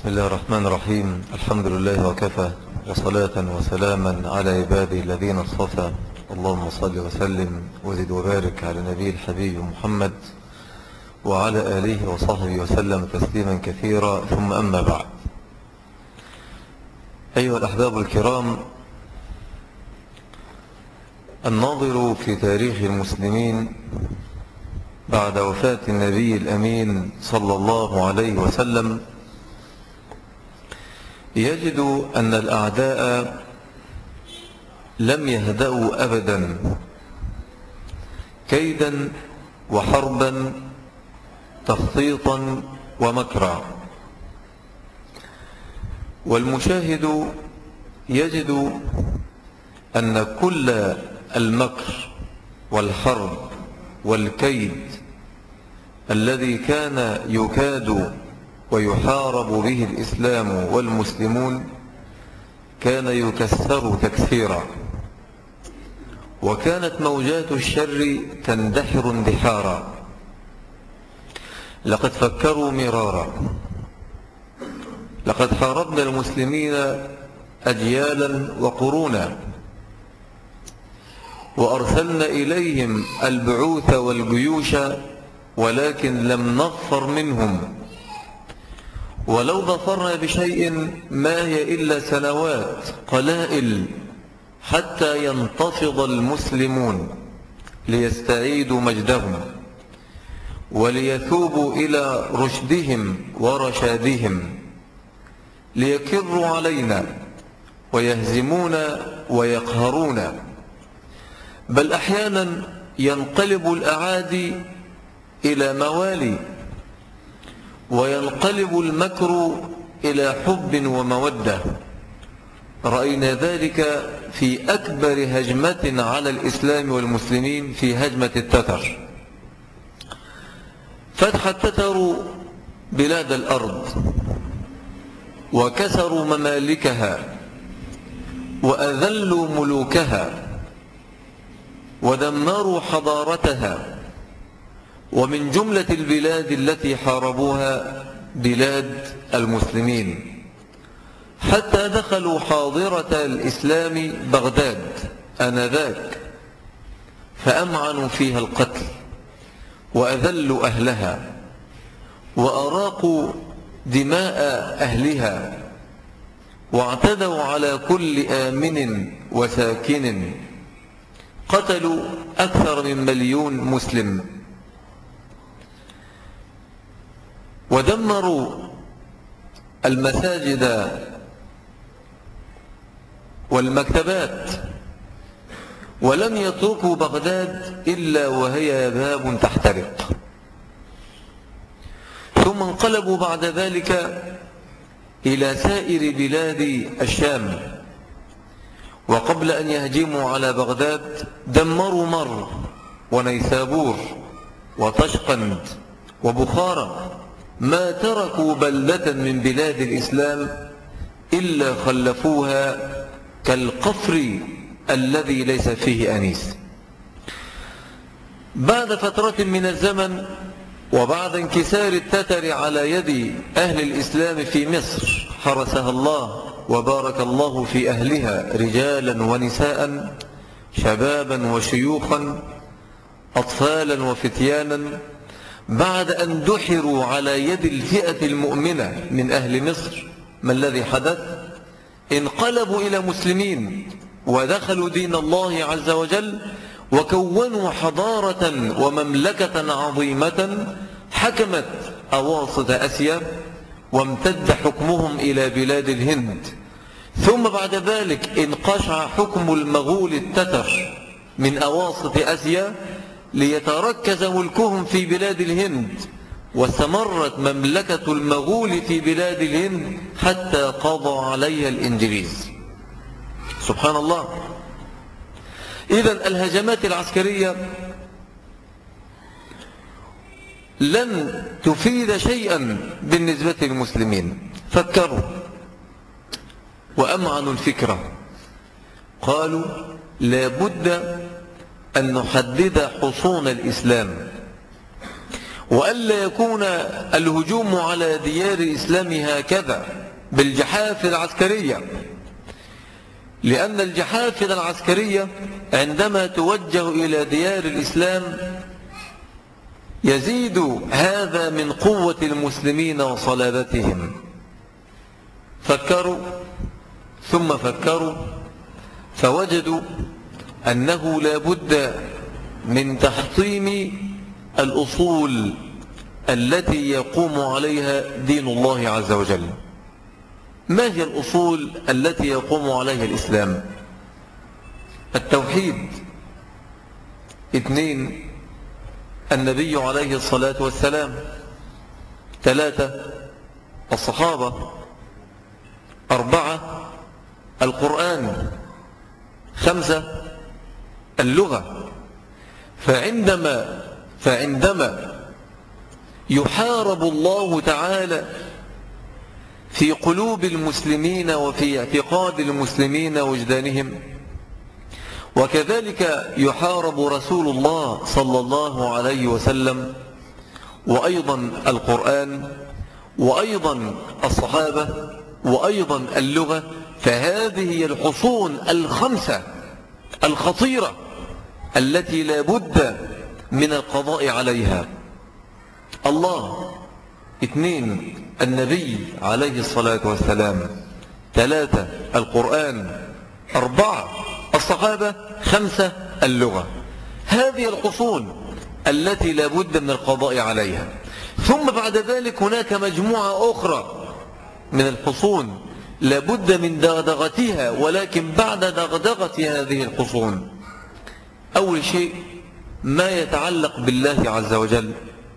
بسم الله الرحمن الرحيم. الحمد لله وكفى، وصلاة وسلاما على عباده الذين اصطفى. اللهم صل وسلم وزد وبارك على نبي الحبيب محمد وعلى آله وصحبه وسلم تسليما كثيرا، ثم أما بعد. أيها الأحباب الكرام، الناظر في تاريخ المسلمين بعد وفاة النبي الأمين صلى الله عليه وسلم يجد أن الأعداء لم يهدأوا أبدا، كيدا وحربا تخطيطا ومكرا. والمشاهد يجد أن كل المكر والحرب والكيد الذي كان يكاد ويحارب به الإسلام والمسلمون كان يكسر تكسيرا، وكانت موجات الشر تندحر اندحارا. لقد فكروا مرارا، لقد حاربنا المسلمين أجيالا وقرونا، وأرسلنا إليهم البعوث والجيوش، ولكن لم نظفر منهم. ولو ظفرنا بشيء ما هي إلا سنوات قلائل حتى ينتفض المسلمون ليستعيدوا مجدهم وليثوبوا إلى رشدهم ورشادهم، ليكروا علينا ويهزمونا ويقهرونا. بل أحيانا ينقلب الأعادي إلى موالي، وينقلب المكر إلى حب ومودة. رأينا ذلك في أكبر هجمة على الإسلام والمسلمين، في هجمة التتر. فتح التتر بلاد الأرض وكسروا ممالكها وأذلوا ملوكها ودمروا حضارتها. ومن جملة البلاد التي حاربوها بلاد المسلمين، حتى دخلوا حاضرة الإسلام بغداد آنذاك، فأمعنوا فيها القتل وأذلوا أهلها وأراقوا دماء أهلها، واعتدوا على كل آمن وساكن. قتلوا أكثر من 1,000,000 مسلم، ودمروا المساجد والمكتبات، ولم يتركوا بغداد إلا وهي باب تحترق. ثم انقلبوا بعد ذلك إلى سائر بلاد الشام، وقبل أن يهجموا على بغداد دمروا مر ونيسابور وطشقند وبخارى. ما تركوا بلدة من بلاد الإسلام إلا خلفوها كالقفر الذي ليس فيه أنيس. بعد فترة من الزمن، وبعد انكسار التتر على يد أهل الإسلام في مصر، حرسها الله وبارك الله في أهلها، رجالا ونساء، شبابا وشيوخا، أطفالا وفتيانا، بعد أن دحروا على يد الفئة المؤمنة من أهل مصر، ما الذي حدث؟ انقلبوا إلى مسلمين ودخلوا دين الله عز وجل، وكونوا حضارة ومملكة عظيمة حكمت أواسط آسيا، وامتد حكمهم إلى بلاد الهند. ثم بعد ذلك انقشع حكم المغول التتر من أواسط آسيا ليتركز ملكهم في بلاد الهند، واستمرت مملكة المغول في بلاد الهند حتى قضى عليها الإنجليز. سبحان الله. إذن الهجمات العسكرية لن تفيد شيئا بالنسبة للمسلمين. فكروا وأمعنوا الفكرة، قالوا لا بد أن نحدد حصون الإسلام، وألا يكون الهجوم على ديار الإسلام هكذا بالجحافل العسكرية، لأن الجحافل العسكرية عندما توجه إلى ديار الإسلام يزيد هذا من قوة المسلمين وصلابتهم. فكروا ثم فكروا فوجدوا أنه لا بد من تحطيم الأصول التي يقوم عليها دين الله عز وجل. ما هي الأصول التي يقوم عليها الإسلام؟ التوحيد. 2 النبي عليه الصلاة والسلام. 3 الصحابة. 4 القرآن. 5 اللغة. فعندما يحارب الله تعالى في قلوب المسلمين وفي اعتقاد المسلمين وجدانهم، وكذلك يحارب رسول الله صلى الله عليه وسلم، وأيضا القرآن، وأيضا الصحابة، وأيضا اللغة، فهذه هي الحصون الخمسة الخطيرة التي لا بد من القضاء عليها. الله. 2 النبي عليه الصلاة والسلام. 3 القرآن. 4 الصحابة. 5 اللغة. هذه الحصون التي لا بد من القضاء عليها. ثم بعد ذلك هناك مجموعة أخرى من الحصون لا بد من دغدغتها، ولكن بعد دغدغة هذه الحصون أول شيء ما يتعلق بالله عز وجل.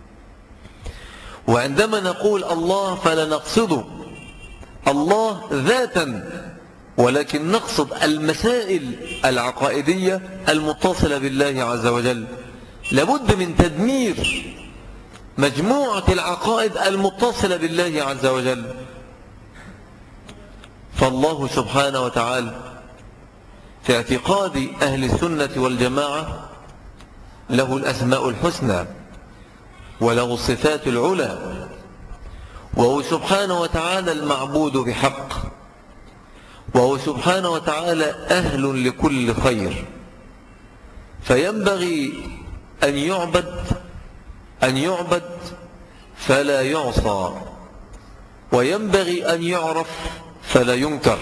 وعندما نقول الله فلا نقصد الله ذاتا، ولكن نقصد المسائل العقائدية المتصلة بالله عز وجل. لابد من تدمير مجموعة العقائد المتصلة بالله عز وجل. فالله سبحانه وتعالى في اعتقاد أهل السنة والجماعة له الأسماء الحسنى وله الصفات العلى، وهو سبحانه وتعالى المعبود بحق، وهو سبحانه وتعالى أهل لكل خير. فينبغي أن يعبد فلا يعصى، وينبغي أن يعرف فلا ينكر.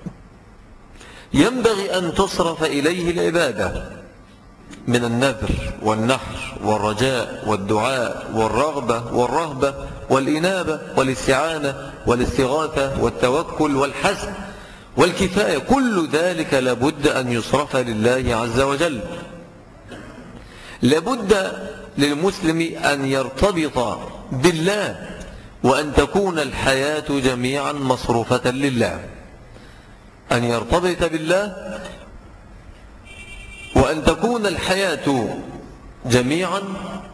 ينبغي أن تصرف إليه العبادة من النذر والنحر والرجاء والدعاء والرغبة والرهبة والإنابة والاستعانة والاستغاثة والتوكل والحسن والكفاية. كل ذلك لابد أن يصرف لله عز وجل. لابد للمسلم أن يرتبط بالله، وأن تكون الحياة جميعا مصروفة لله. أن يرتبط بالله وأن تكون الحياة جميعا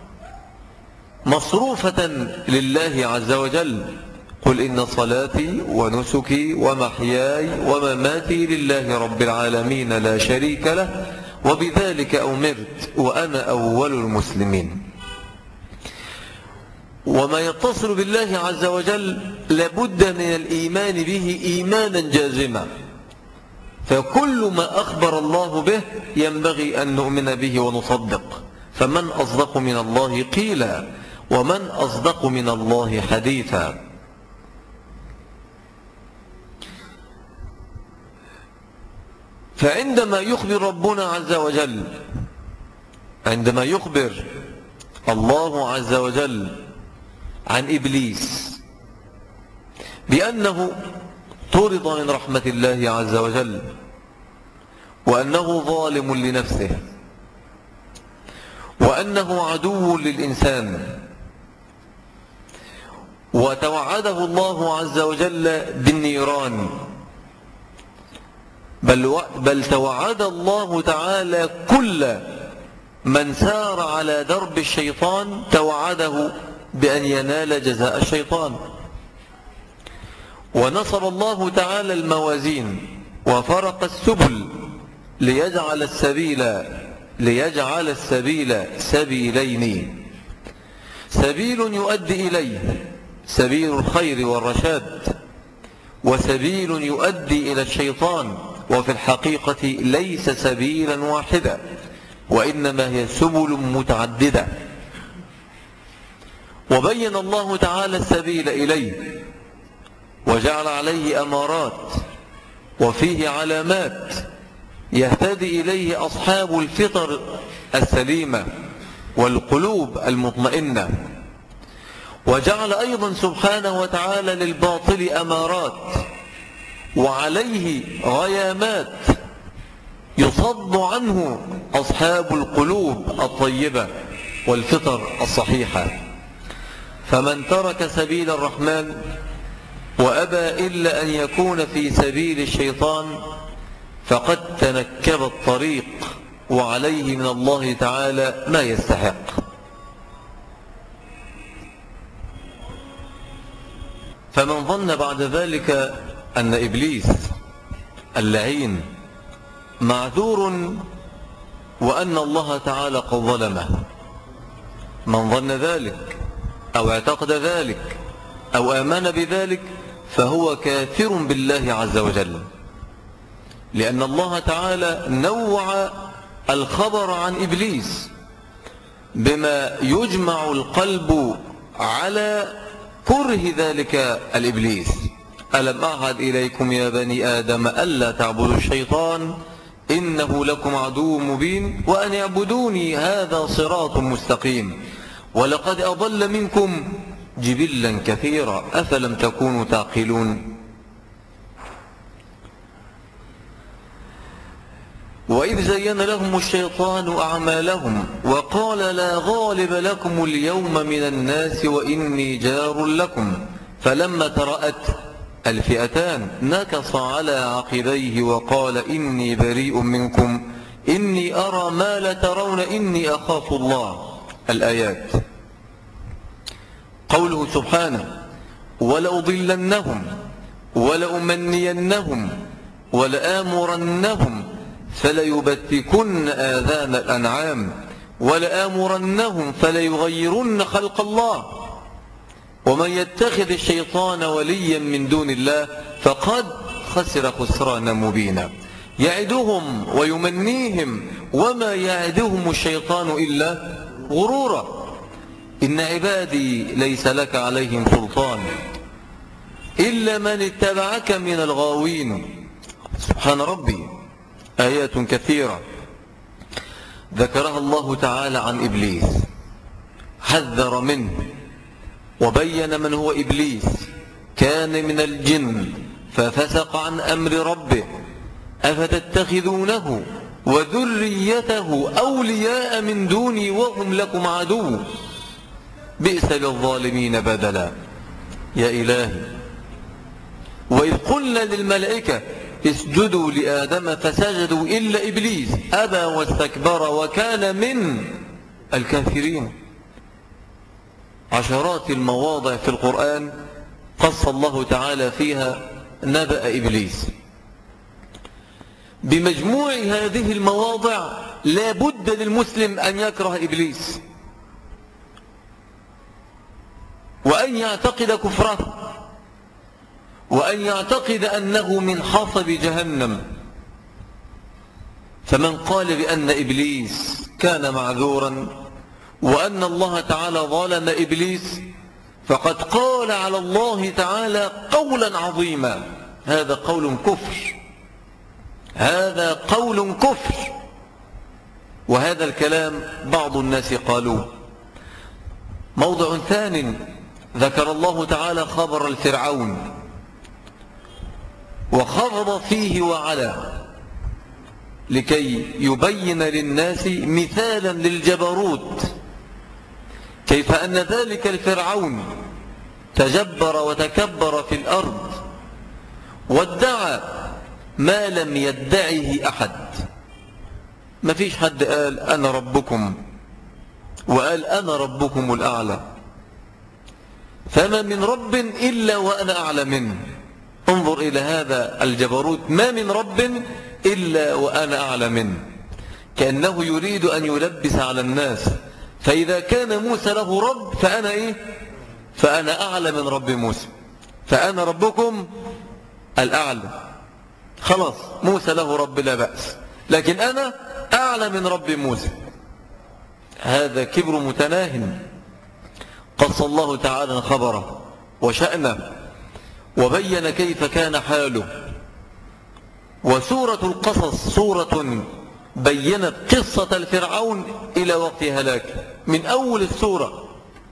مصروفة لله عز وجل. قل إن صلاتي ونسكي ومحياي ومماتي لله رب العالمين لا شريك له وبذلك أمرت وأنا أول المسلمين. وما يتصل بالله عز وجل لابد من الإيمان به إيمانا جازما. فكل ما أخبر الله به ينبغي أن نؤمن به ونصدق. فمن أصدق من الله قيلا ومن أصدق من الله حديثا. فعندما يخبر ربنا عز وجل، عندما يخبر الله عز وجل عن إبليس بأنه طرد من رحمة الله عز وجل، وأنه ظالم لنفسه، وأنه عدو للإنسان، وتوعده الله عز وجل بالنيران، بل توعد الله تعالى كل من سار على درب الشيطان توعده بأن ينال جزاء الشيطان. ونصب الله تعالى الموازين وفرق السبل ليجعل السبيل سبيلين. سبيل يؤدي إليه سبيل الخير والرشاد، وسبيل يؤدي إلى الشيطان، وفي الحقيقة ليس سبيلا واحدا، وإنما هي سبل متعددة. وبين الله تعالى السبيل إليه وجعل عليه أمارات وفيه علامات يهتدي إليه أصحاب الفطر السليمة والقلوب المطمئنة، وجعل أيضا سبحانه وتعالى للباطل أمارات وعليه غيامات يصد عنه أصحاب القلوب الطيبة والفطر الصحيحة. فمن ترك سبيل الرحمن وأبى إلا أن يكون في سبيل الشيطان فقد تنكب الطريق، وعليه من الله تعالى ما يستحق. فمن ظن بعد ذلك أن إبليس اللعين معذور وأن الله تعالى قد ظلمه، من ظن ذلك أو اعتقد ذلك أو آمن بذلك فهو كافر بالله عز وجل، لأن الله تعالى نوع الخبر عن إبليس بما يجمع القلب على كره ذلك الإبليس. ألم أعهد إليكم يا بني آدم ألا تعبدوا الشيطان إنه لكم عدو مبين وأن اعبدوني هذا صراط مستقيم ولقد أضل منكم جبلا كثيرا أفلم تكونوا تعقلون. وإذ زين لهم الشيطان أعمالهم وقال لا غالب لكم اليوم من الناس وإني جار لكم فلما ترأت الفئتان نكص على عقبيه وقال إني بريء منكم إني أرى ما لا ترون إني أخاف الله. الآيات. قوله سبحانه ولأضلنهم ولأمنينهم ولآمرنهم فليبتكن آذان الأنعام ولآمرنهم فليغيرن خلق الله ومن يتخذ الشيطان وليا من دون الله فقد خسر خسرانا مبينا. يعدهم ويمنيهم وما يعدهم الشيطان إلا غرورا. إن عبادي ليس لك عليهم سلطان إلا من اتبعك من الغاوين. سبحان ربي. آيات كثيرة ذكرها الله تعالى عن إبليس، حذر منه وبين من هو إبليس. كان من الجن ففسق عن أمر ربه أفتتخذونه وذريته أولياء من دوني وهم لكم عدو بئس للظالمين بدلا. يا إلهي. وإذ قلنا للملائكة اسجدوا لآدم فسجدوا إلا إبليس أبى واستكبر وكان من الكافرين. عشرات المواضع في القرآن قص الله تعالى فيها نبأ إبليس. بمجموع هذه المواضع لا بد للمسلم أن يكره إبليس وأن يعتقد كفره وأن يعتقد أنه من حصب جهنم. فمن قال بأن إبليس كان معذورا وأن الله تعالى ظلم إبليس فقد قال على الله تعالى قولا عظيما. هذا قول كفر، هذا قول كفر. وهذا الكلام بعض الناس قالوه. موضع ثاني ذكر الله تعالى خبر الفرعون وخفض فيه وعلا لكي يبين للناس مثالا للجبروت، كيف أن ذلك الفرعون تجبر وتكبر في الأرض وادعى ما لم يدعه أحد. ما فيش حد قال أنا ربكم وقال أنا ربكم الأعلى، فما من رب إلا وأنا أعلى منه. انظر إلى هذا الجبروت، ما من رب إلا وأنا أعلى منه. كأنه يريد أن يلبس على الناس فإذا كان موسى له رب فأنا إيه؟ فأنا أعلى من رب موسى، فأنا ربكم الأعلى. خلاص موسى له رب لا بأس، لكن أنا أعلى من رب موسى. هذا كبر متناه. قص الله تعالى خبره وشأنه وبين كيف كان حاله. وسورة القصص سورة بينت قصة الفرعون إلى وقت هلاك من أول السورة.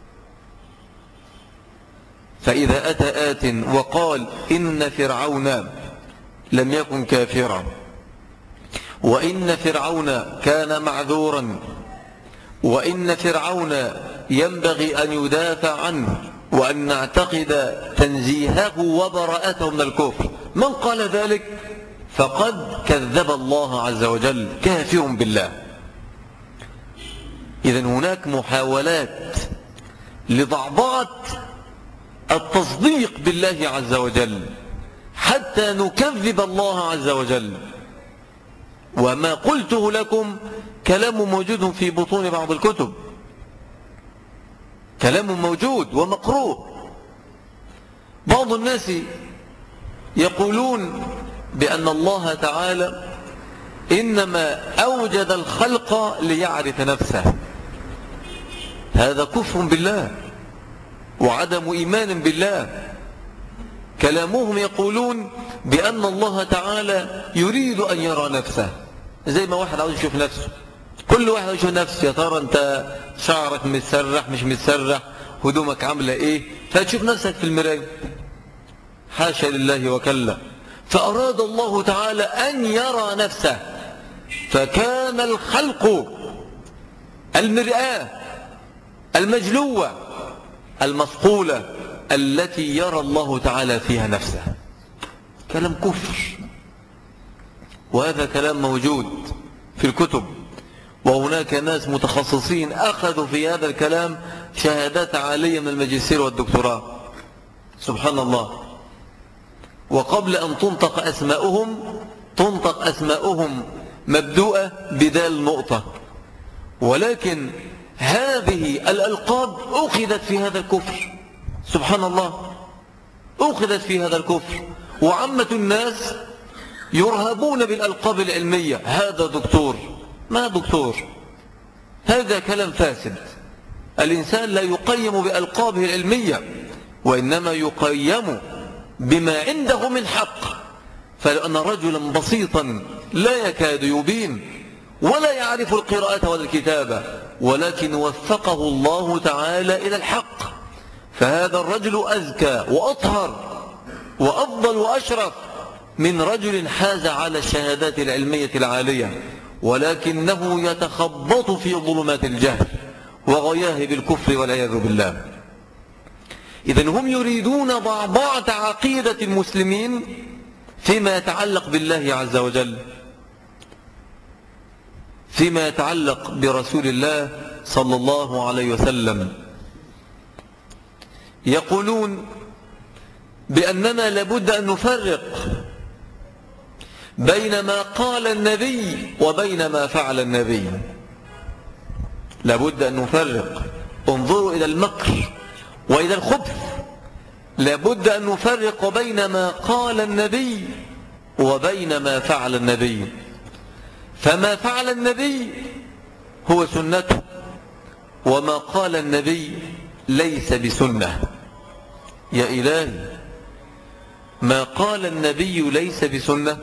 فإذا أتى آت وقال إن فرعون لم يكن كافرا وإن فرعون كان معذورا وإن فرعون ينبغي أن يدافع عنه وأن نعتقد تنزيهه وبراءته من الكفر، من قال ذلك فقد كذب الله عز وجل، كافر بالله. إذن هناك محاولات لضعضعة التصديق بالله عز وجل حتى نكذب الله عز وجل. وما قلته لكم كلام موجود في بطون بعض الكتب، كلام موجود ومقروء. بعض الناس يقولون بأن الله تعالى إنما أوجد الخلق ليعرف نفسه. هذا كفر بالله وعدم إيمان بالله. كلامهم يقولون بأن الله تعالى يريد أن يرى نفسه، زي ما واحد عاوز يشوف نفسه. كل واحد يشوف نفسه، يا ترى أنت شعرك متسرح مش متسرح، هدومك عاملة إيه، فتشوف نفسك في المراية. حاشا لله وكلا. فأراد الله تعالى أن يرى نفسه، فكان الخلق المرآة المجلوة المصقولة التي يرى الله تعالى فيها نفسه. كلام كفر، وهذا كلام موجود في الكتب، وهناك ناس متخصصين أخذوا في هذا الكلام شهادات عالية من الماجستير والدكتوراه. سبحان الله. وقبل أن تنطق أسماؤهم مبدوءة بدال نقطة، ولكن هذه الألقاب أخذت في هذا الكفر. سبحان الله، أخذت في هذا الكفر. وعامة الناس يرهبون بالألقاب العلمية. هذا دكتور، ما دكتور، هذا كلام فاسد. الإنسان لا يقيم بألقابه العلمية، وإنما يقيم بما عنده من حق. فلأن رجلا بسيطا لا يكاد يبين ولا يعرف القراءة ولا الكتابة، ولكن وفقه الله تعالى إلى الحق، فهذا الرجل أزكى وأطهر وأفضل وأشرف من رجل حاز على الشهادات العلمية العالية، ولكنه يتخبط في ظلمات الجهل وغياه بالكفر والعياذ بالله. إذن هم يريدون ضعضعة عقيدة المسلمين فيما يتعلق بالله عز وجل، فيما يتعلق برسول الله صلى الله عليه وسلم. يقولون بأننا لابد أن نفرق بين ما قال النبي وبين ما فعل النبي. لابد أن نفرق. انظروا إلى المكر وإلى الخبث. لابد أن نفرق بين ما قال النبي وبين ما فعل النبي. فما فعل النبي هو سنته، وما قال النبي ليس بسنة. يا إلهي، ما قال النبي ليس بسنة.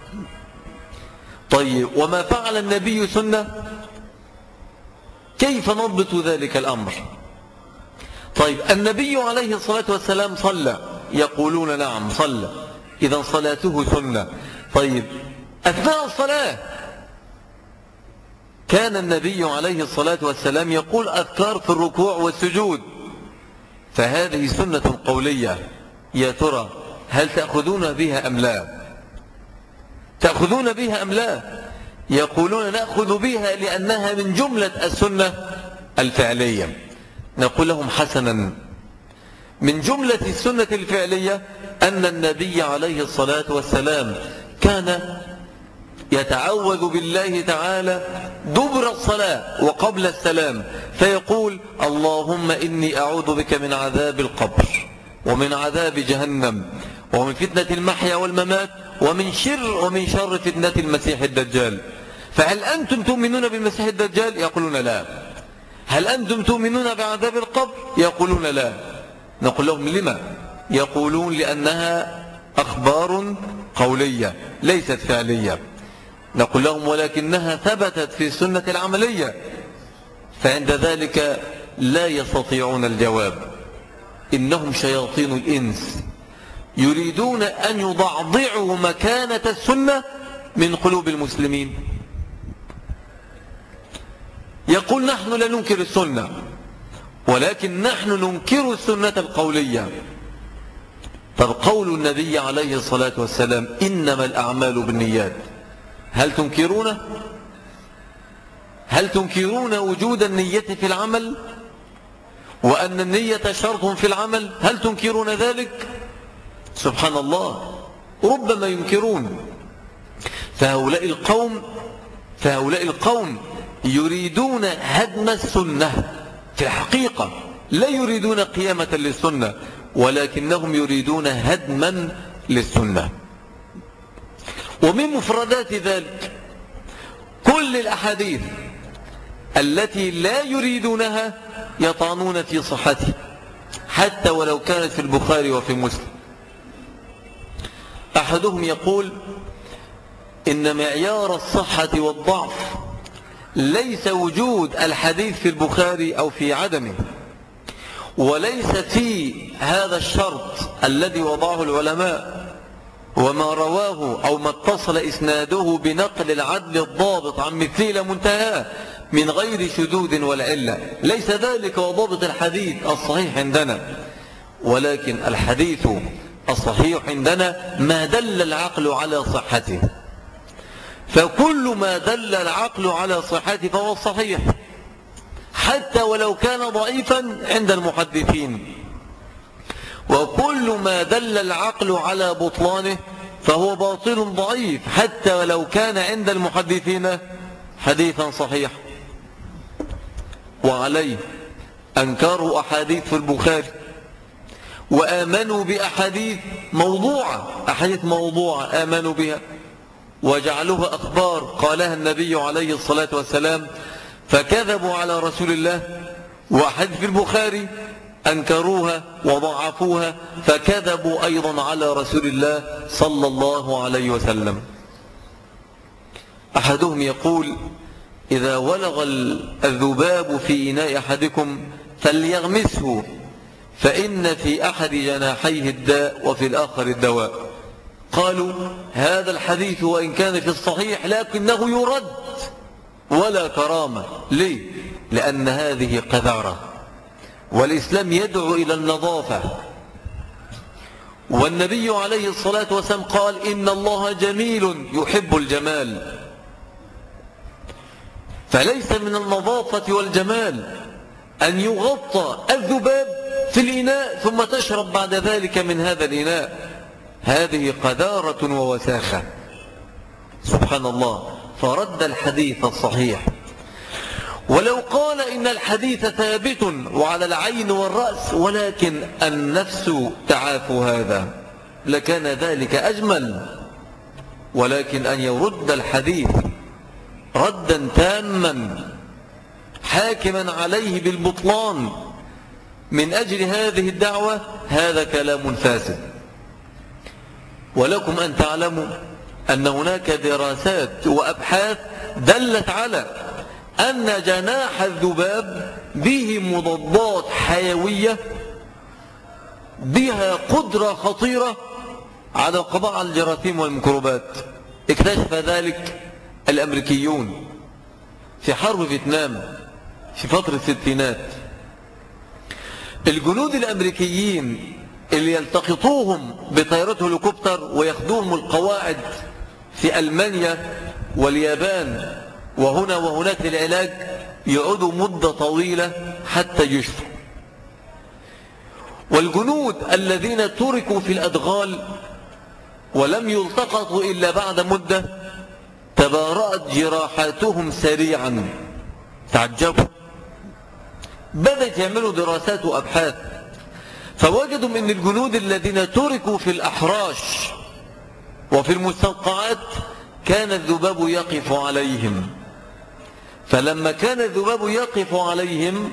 طيب وما فعل النبي سنة؟ كيف نضبط ذلك الأمر؟ طيب النبي عليه الصلاة والسلام صلى، يقولون نعم صلى، إذا صلاته سنة. طيب أثناء الصلاة كان النبي عليه الصلاة والسلام يقول أذكار في الركوع والسجود، فهذه سنة قولية. يا ترى هل تأخذون بها أم لا؟ تأخذون بها أم لا؟ يقولون نأخذ بها لأنها من جملة السنة الفعلية. نقول لهم حسنا، من جملة السنة الفعلية أن النبي عليه الصلاة والسلام كان يتعوذ بالله تعالى دبر الصلاة وقبل السلام، فيقول اللهم إني أعوذ بك من عذاب القبر ومن عذاب جهنم ومن فتنة المحيا والممات ومن شر فتنة المسيح الدجال. فهل أنتم تؤمنون بالمسيح الدجال؟ يقولون لا. هل أنتم تؤمنون بعذاب القبر؟ يقولون لا. نقول لهم لما؟ يقولون لأنها أخبار قولية ليست فعلية. نقول لهم ولكنها ثبتت في السنة العملية. فعند ذلك لا يستطيعون الجواب. إنهم شياطين الإنس يريدون أن يضعضعوا مكانة السنة من قلوب المسلمين. يقول نحن لا ننكر السنة، ولكن نحن ننكر السنة القولية. طب قول النبي عليه الصلاة والسلام إنما الأعمال بالنيات، هل تنكرونه؟ هل تنكرون وجود النية في العمل وأن النية شرط في العمل؟ هل تنكرون ذلك؟ سبحان الله، ربما ينكرون. فهؤلاء القوم يريدون هدم السنة في الحقيقة، لا يريدون قيامة للسنة، ولكنهم يريدون هدما للسنة. ومن مفردات ذلك كل الأحاديث التي لا يريدونها يطعنون في صحتها، حتى ولو كانت في البخاري وفي مسلم. أحدهم يقول إن معيار الصحة والضعف ليس وجود الحديث في البخاري أو في عدمه، وليس في هذا الشرط الذي وضعه العلماء وما رواه أو ما اتصل إسناده بنقل العدل الضابط عن مثله إلى منتهاه من غير شذوذ ولا علة. ليس ذلك وضابط الحديث الصحيح عندنا، ولكن الحديث الصحيح عندنا ما دل العقل على صحته. فكل ما دل العقل على صحته فهو الصحيح، حتى ولو كان ضعيفا عند المحدثين. وكل ما دل العقل على بطلانه فهو باطل ضعيف، حتى ولو كان عند المحدثين حديثا صحيح. وعليه أنكروا أحاديث في البخاري وآمنوا بأحاديث موضوعة آمنوا بها وجعلوها أخبار قالها النبي عليه الصلاة والسلام، فكذبوا على رسول الله. وأحاديث في البخاري أنكروها وضعفوها فكذبوا أيضا على رسول الله صلى الله عليه وسلم. أحدهم يقول إذا ولغ الذباب في إناء أحدكم فليغمسه، فإن في أحد جناحيه الداء وفي الآخر الدواء. قالوا هذا الحديث وإن كان في الصحيح لكنه يرد ولا كرامة. ليه؟ لأن هذه قذارة، والإسلام يدعو إلى النظافة. والنبي عليه الصلاة والسلام قال إن الله جميل يحب الجمال. فليس من النظافة والجمال أن يغطى الذباب في الإناء ثم تشرب بعد ذلك من هذا الإناء. هذه قذارة ووساخة. سبحان الله. فرد الحديث الصحيح. ولو قال إن الحديث ثابت وعلى العين والرأس ولكن النفس تعاف هذا لكان ذلك أجمل. ولكن أن يرد الحديث ردا تاما حاكما عليه بالبطلان من أجل هذه الدعوة، هذا كلام فاسد. ولكم أن تعلموا أن هناك دراسات وأبحاث دلت على أن جناح الذباب به مضادات حيوية بها قدرة خطيرة على القضاء على الجراثيم والميكروبات. اكتشف ذلك الأمريكيون في حرب فيتنام في فترة الستينات. الجنود الأمريكيين اللي يلتقطوهم بطيارات هليكوبتر وياخدوهم القواعد في ألمانيا واليابان وهنا وهناك للعلاج يقعدوا مدة طويلة حتى يشفوا. والجنود الذين تركوا في الأدغال ولم يلتقطوا إلا بعد مدة تبارأت جراحاتهم سريعا. تعجبوا بدأت يعملوا دراسات وأبحاث، فوجدوا من الجنود الذين تركوا في الأحراش وفي المستنقعات كان الذباب يقف عليهم. فلما كان الذباب يقف عليهم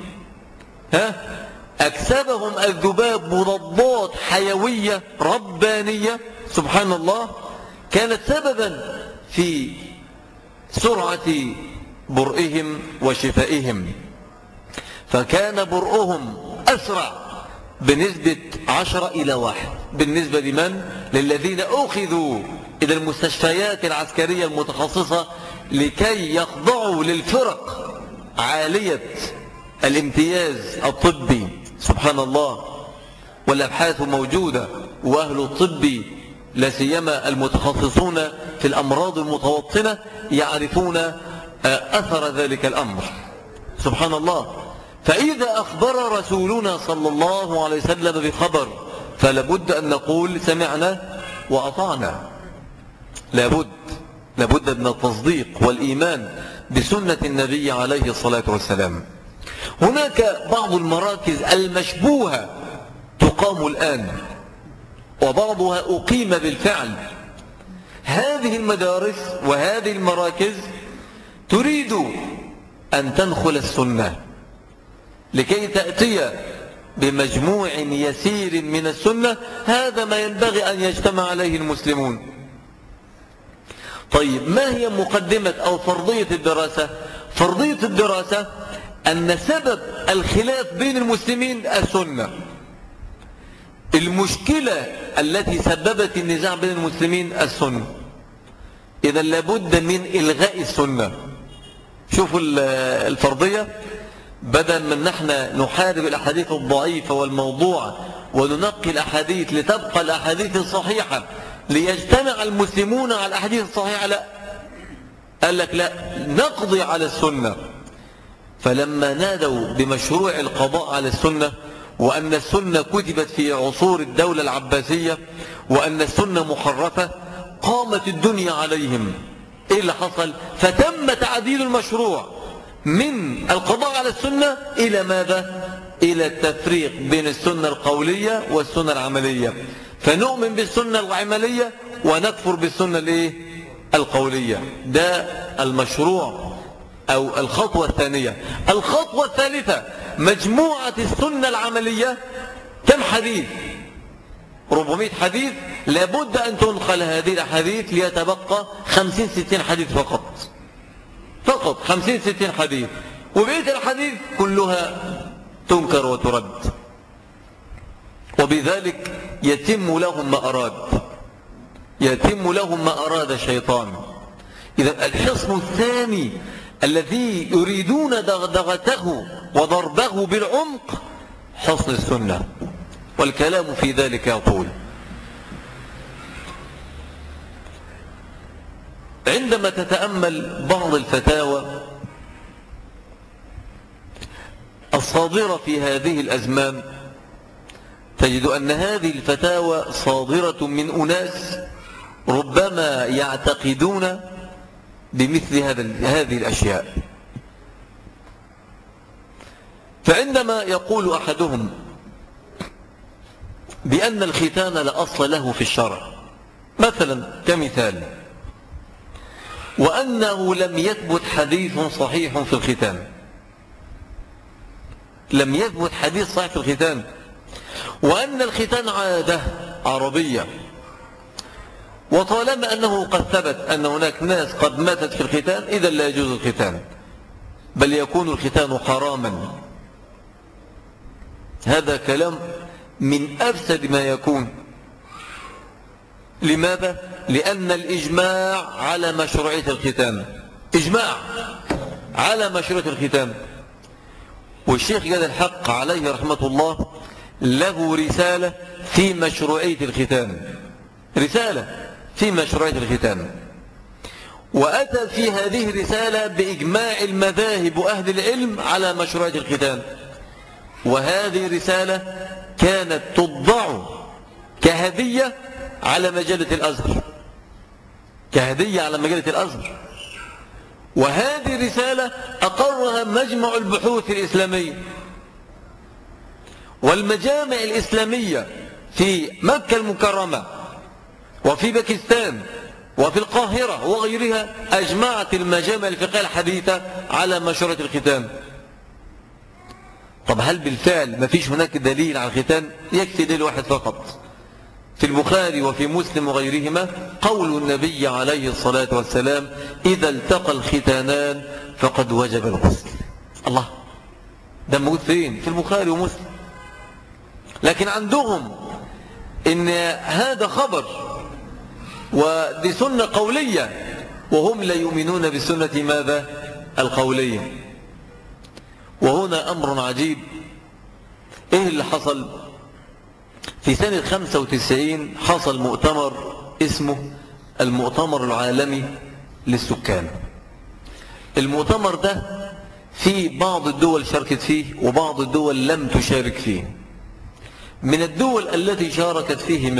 أكسبهم الذباب مضادات حيوية ربانية سبحان الله، كانت سببا في سرعة برئهم وشفائهم. فكان برؤهم أسرع بنسبة 10-1 بالنسبة لمن؟ للذين أخذوا إلى المستشفيات العسكرية المتخصصة لكي يخضعوا للفرق عالية الامتياز الطبي سبحان الله. والأبحاث موجودة، وأهل الطب لا سيما المتخصصون في الأمراض المتوطنة يعرفون أثر ذلك الأمر سبحان الله. فإذا أخبر رسولنا صلى الله عليه وسلم بخبر فلابد أن نقول سمعنا وأطعنا، لابد من التصديق والإيمان بسنة النبي عليه الصلاة والسلام. هناك بعض المراكز المشبوهة تقام الآن، وبعضها أقيم بالفعل. هذه المدارس وهذه المراكز تريد أن تنخل السنة لكي تأتي بمجموع يسير من السنة. هذا ما ينبغي أن يجتمع عليه المسلمون. طيب، ما هي مقدمة أو فرضية الدراسة؟ فرضية الدراسة أن سبب الخلاف بين المسلمين السنة. المشكلة التي سببت النزاع بين المسلمين السنة، إذا لابد من إلغاء السنة. شوفوا الفرضية، بدل من نحن نحارب الأحاديث الضعيفة والموضوع وننقي الأحاديث لتبقى الأحاديث الصحيحة ليجتمع المسلمون على الأحاديث الصحيحة، لا، قال لك لا، نقضي على السنة. فلما نادوا بمشروع القضاء على السنة وأن السنة كتبت في عصور الدولة العباسية وأن السنة محرفة، قامت الدنيا عليهم. إيه اللي حصل؟ فتم تعديل المشروع من القضاء على السنة إلى ماذا؟ إلى التفريق بين السنة القولية والسنة العملية. فنؤمن بالسنة العملية ونكفر بالسنة القولية. ده المشروع أو الخطوة الثانية. الخطوة الثالثة مجموعة السنة العملية. كم حديث؟ 400 حديث. لابد أن تنقل هذه الحديث ليتبقى 50-60 حديث فقط 50-60 حديث، وبقية الحديث كلها تنكر وترد. وبذلك يتم لهم ما أراد الشيطان. إذا الحصن الثاني الذي يريدون دغدغته وضربه بالعمق حصن السنة، والكلام في ذلك يطول. عندما تتأمل بعض الفتاوى الصادرة في هذه الأزمان تجد أن هذه الفتاوى صادرة من أناس ربما يعتقدون بمثل هذه الأشياء. فعندما يقول أحدهم بأن الختان لا أصل له في الشرع مثلا كمثال، وأنه لم يثبت حديث صحيح في الختان، لم يثبت حديث صحيح في الختان، وأن الختان عادة عربية، وطالما أنه قد ثبت أن هناك ناس قد ماتت في الختان إذا لا يجوز الختان، بل يكون الختان حراما. هذا كلام من أفسد ما يكون. لماذا؟ لأن الإجماع على مشروعية الختان، إجماع على مشروعية الختان. والشيخ جاد الحق عليه رحمة الله له رسالة في مشروعية الختان، رسالة في مشروعية الختان، وأتى في هذه الرسالة بإجماع المذاهب وأهل العلم على مشروعية الختان. وهذه الرسالة كانت تضع كهدية على مجلة الأزهر، كهدية على مجلة الأزهر. وهذه الرسالة أقرها مجمع البحوث الإسلامية والمجامع الإسلامية في مكة المكرمة وفي باكستان وفي القاهرة وغيرها أجمعت المجامع الفقهية الحديثة على مشروعية الختان. طب هل بالفعل ما فيش هناك دليل على الختان؟ يكفي دليل واحد فقط في البخاري وفي مسلم وغيرهما، قول النبي عليه الصلاة والسلام: إذا التقى الختانان فقد وجب الغسل. الله، ده موجود فين؟ في البخاري ومسلم. لكن عندهم إن هذا خبر ودي سنة قولية، وهم لا يؤمنون بالسنة ماذا؟ القولية. وهنا أمر عجيب. إيه اللي حصل؟ في سنة 95 حصل مؤتمر اسمه المؤتمر العالمي للسكان. المؤتمر ده في بعض الدول شاركت فيه وبعض الدول لم تشارك فيه. من الدول التي شاركت فيه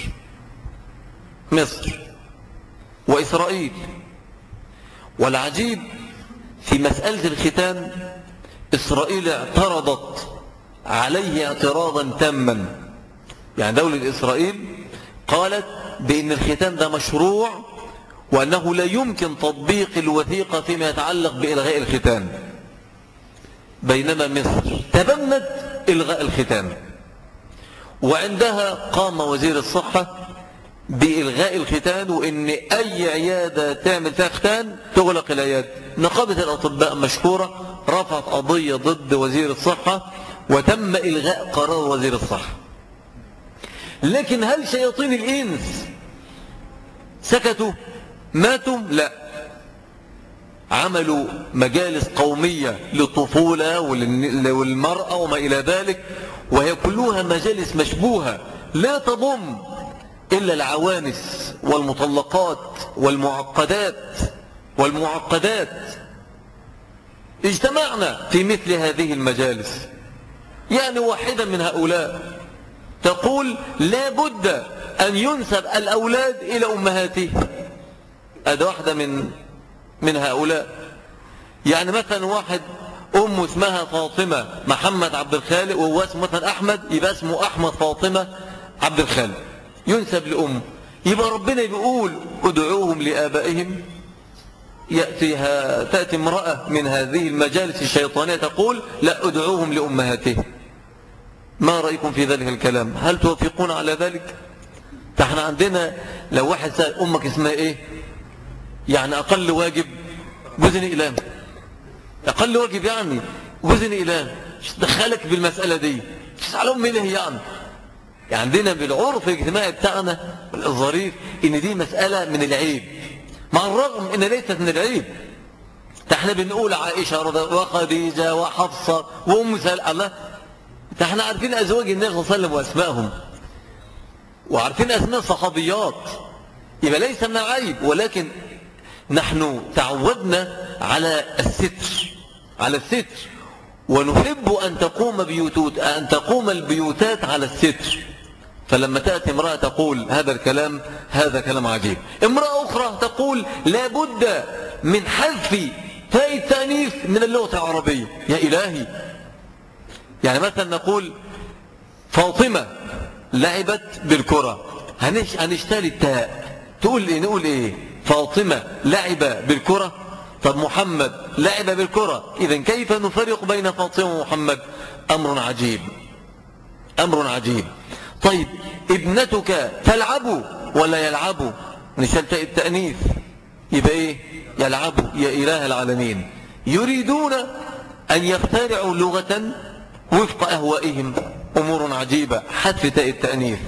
مصر وإسرائيل. والعجيب في مسألة الختان إسرائيل اعترضت عليه اعتراضا تاما. يعني دولة إسرائيل قالت بأن الختان ده مشروع وأنه لا يمكن تطبيق الوثيقة فيما يتعلق بإلغاء الختان، بينما مصر تبنت إلغاء الختان. وعندها قام وزير الصحة بإلغاء الختان، وإن أي عيادة تعمل فيها ختان تغلق العيادة. نقابة الأطباء مشكورة رفعت قضية ضد وزير الصحة وتم إلغاء قرار وزير الصحة. لكن هل شياطين الإنس سكتوا ماتوا؟ لا، عملوا مجالس قومية للطفولة والمرأة وما إلى ذلك، وهي كلها مجالس مشبوهة لا تضم إلا العوانس والمطلقات والمعقدات. اجتمعنا في مثل هذه المجالس. يعني واحدة من هؤلاء تقول لا بد أن ينسب الأولاد إلى أمهاتهم. هذا واحدة من هؤلاء. يعني مثلا واحد أمه اسمها فاطمة محمد عبد الخالق وهو اسمه مثلا أحمد، يبقى اسمه أحمد فاطمة عبد الخالق، ينسب لأمه. يبقى ربنا بيقول ادعوهم لآبائهم. تأتي امرأة من هذه المجالس الشيطانية تقول لا، ادعوهم لأمهاتهم. ما رأيكم في ذلك الكلام؟ هل توافقون على ذلك؟ فاحنا عندنا لو واحد سأل أمك اسمها إيه، يعني أقل واجب جزء إله، أقل واجب يعني جزء إله. دخلك بالمسألة دي تسأل أمي ليه يعني عندنا بالعرف الاجتماعي بتاعنا الظريف إن دي مسألة من العيب، مع الرغم إن ليست من العيب. احنا بنقول عائشة وخديجة وحفصة وأم سلمة. الله، احنا عارفين أزواج النبي صلى الله عليه وسلم وأسمائهم وعارفين أسماء صحابيات، يبقى ليس من العيب. ولكن نحن تعودنا على الستر ونحب أن تقوم البيوتات على الستر. فلما تأتي امرأة تقول هذا الكلام، هذا كلام عجيب. امرأة أخرى تقول لا بد من حذف تاء التأنيث من اللغة العربية. يا إلهي، يعني مثلا نقول فاطمة لعبت بالكرة، هنشتري التاء، نقول إيه؟ فاطمة لعب بالكرة. طب محمد لعب بالكرة، إذن كيف نفرق بين فاطمة ومحمد؟ أمر عجيب. طيب ابنتك تلعب ولا يلعب؟ نشال تاء التأنيث يبقى إيه؟ يلعب. يا إله العالمين، يريدون أن يخترعوا لغة وفق أهوائهم. أمور عجيبة. حذف تاء التأنيث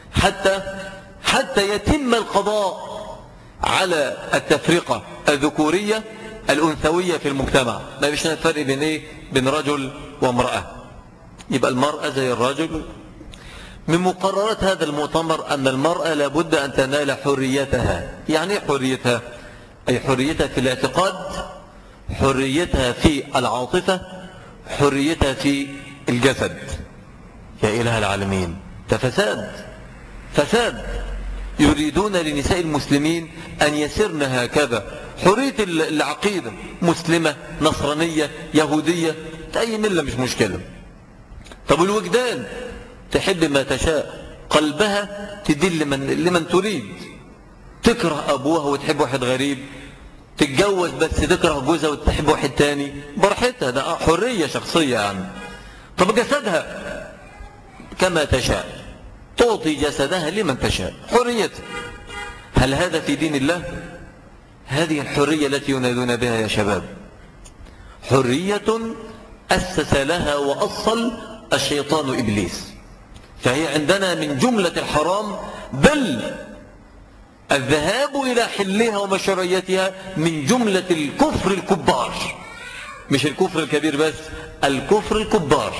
حتى يتم القضاء على التفرقة الذكورية الأنثوية في المجتمع. لا مش نفرق بين إيه؟ بين رجل وامرأة، يبقى المرأة زي الرجل. من مقررات هذا المؤتمر أن المرأة لابد أن تنال حريتها. يعني حريتها؟ أي حريتها في الاعتقاد، حريتها في العاطفة، حريتها في الجسد. يا إله العالمين، ده فساد. يريدون لنساء المسلمين أن يسرن هكذا. حرية العقيدة، مسلمة، نصرانية، يهودية، أي ملة مش مشكلة. طب الوجدان تحب ما تشاء، قلبها تدين لمن تريد، تكره أبوها وتحب واحد غريب، تتجوز بس تكره جوزها وتحب واحد تاني، براحتها، ده حرية شخصية يعني. طب جسدها كما تشاء، تعطي جسدها لمن تشاء، حريتها. هل هذا في دين الله؟ هذه الحرية التي ينادون بها يا شباب، حرية أسس لها وأصل الشيطان إبليس، فهي عندنا من جملة الحرام، بل الذهاب إلى حلها ومشروعيتها من جملة الكفر الكبار، مش الكفر الكبير بس، الكفر الكبار.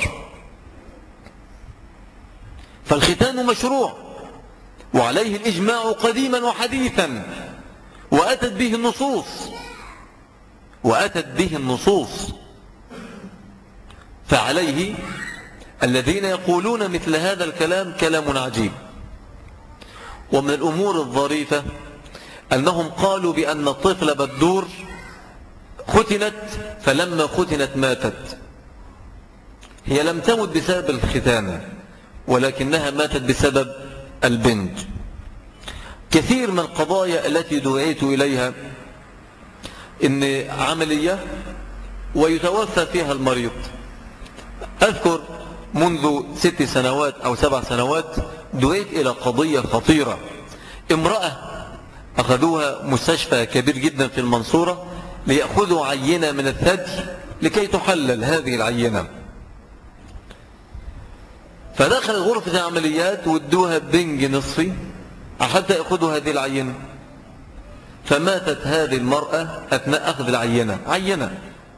فالختان مشروع وعليه الإجماع قديما وحديثا، وأتت به النصوص، فعليه الذين يقولون مثل هذا الكلام كلام عجيب. ومن الأمور الظريفة أنهم قالوا بأن الطفل بدور ختنت، فلما ختنت ماتت. هي لم تمت بسبب الختانة، ولكنها ماتت بسبب البنج. كثير من القضايا التي دعيت إليها إن عملية ويتوفى فيها المريض. أذكر منذ 6 سنوات أو 7 سنوات دعيت إلى قضية خطيرة. امرأة أخذوها مستشفى كبير جدا في المنصورة ليأخذوا عينة من الثدي لكي تحلل هذه العينة. فدخل غرفة العمليات وادوها بنج نصفي حتى يأخذوا هذه العينة، فماتت هذه المرأة أثناء أخذ عينة.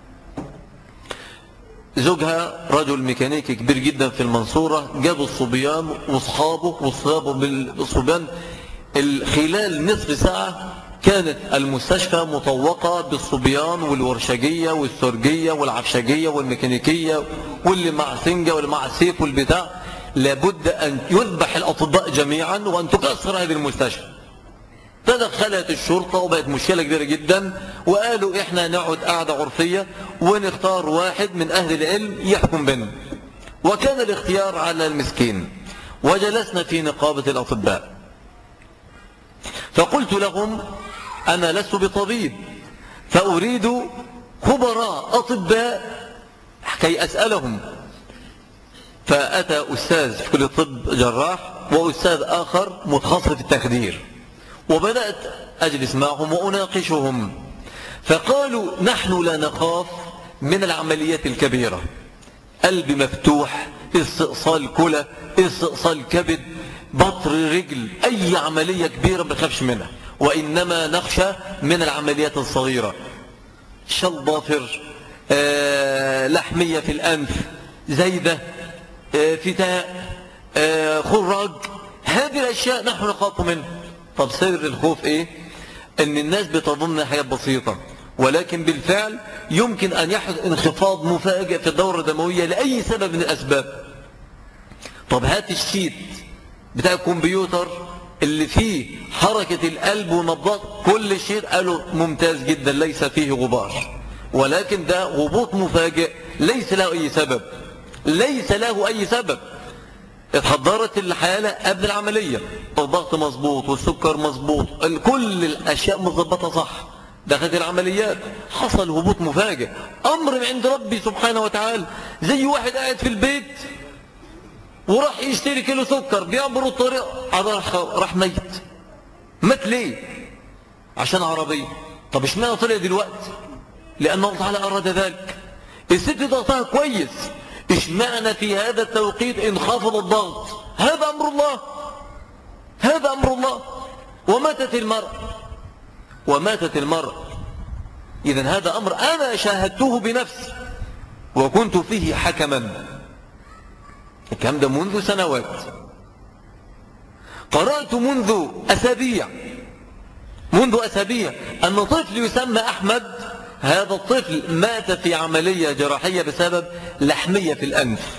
زوجها رجل ميكانيكي كبير جدا في المنصورة، جابوا الصبيان واصحابه بالصبيان. خلال نصف ساعة كانت المستشفى مطوقة بالصبيان والورشجية والسرجية والعفشجية والميكانيكية واللي مع سنجة واللي مع سيف والبتاع. لابد أن يذبح الأطباء جميعا وأن تكسر هذه المستشفى. تدخلت الشرطة وبقت مشكلة كبيرة جدا، وقالوا إحنا نقعد قاعدة عرفية ونختار واحد من أهل العلم يحكم بنا، وكان الاختيار على المسكين. وجلسنا في نقابة الأطباء، فقلت لهم أنا لست بطبيب، فأريد خبراء أطباء كي أسألهم. فأتى أستاذ في كل الطب جراح وأستاذ آخر متخصص في التخدير، وبدأت أجلس معهم وأناقشهم. فقالوا نحن لا نخاف من العمليات الكبيرة، قلب مفتوح، استئصال كلى، استئصال كبد، بطر رجل، أي عملية كبيرة ما نخافش منها، وإنما نخشى من العمليات الصغيرة، شل ضافر، لحمية في الأنف، زيدة، فتاء، خراج، هذه الأشياء نحن نخاف منها. طب سر الخوف إيه؟ أن الناس بتظن حاجات بسيطة، ولكن بالفعل يمكن أن يحدث انخفاض مفاجئ في الدورة الدموية لأي سبب من الأسباب. طب هات الشيت بتاع الكمبيوتر اللي فيه حركة القلب ونبضات، كل شيء قالوا ممتاز جدا ليس فيه غبار، ولكن ده هبوط مفاجئ ليس له أي سبب. اتحضرت الحالة قبل العملية، الضغط مظبوط والسكر مظبوط، كل الأشياء مظبطة صح. دخلت العمليات حصل هبوط مفاجئ، أمر من عند ربي سبحانه وتعالى. زي واحد قاعد في البيت وراح يشتري كيلو سكر، بيعبر الطريق راح مات ليه؟ عشان عربية. طب اشمعنى طلع دلوقتي؟ لأن الله تعالى أراد ذلك. الست ضغطها كويس، اشمعنى في هذا التوقيت انخفض الضغط؟ هذا أمر الله. وماتت المرأة. إذن هذا أمر أنا شاهدته بنفسي وكنت فيه حكما. الكلام ده منذ سنوات. قرأت منذ أسابيع أن طفل يسمى أحمد، هذا الطفل مات في عملية جراحية بسبب لحمية في